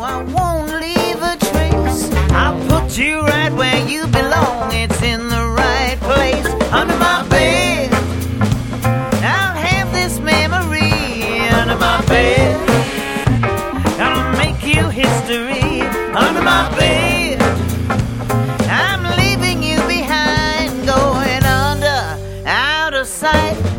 I won't leave a trace. I'll put you right where you belong. It's in the right place. Under my bed, I'll have this memory. Under my bed, I'll make you history. Under my bed, I'm leaving you behind. Going under, out of sight.